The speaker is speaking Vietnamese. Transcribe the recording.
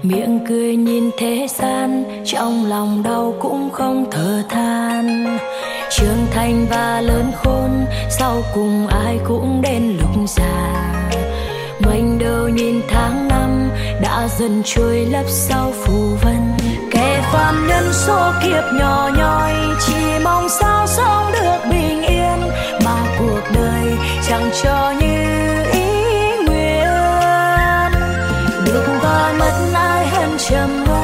miệng cười nhìn thế gian, trong lòng đau cũng không thở than. Trưởng thành và lớn khôn, sau cùng ai cũng đến lúc già. Ngoảnh đầu nhìn tháng năm đã dần trôi lấp sau phù vân. Kẻ phàm nhân số kiếp nhỏ nhoi, chỉ mong sao sống được bình yên, mà cuộc đời chẳng cho như ý nguyện. Được và mất ai hơn trầm luân,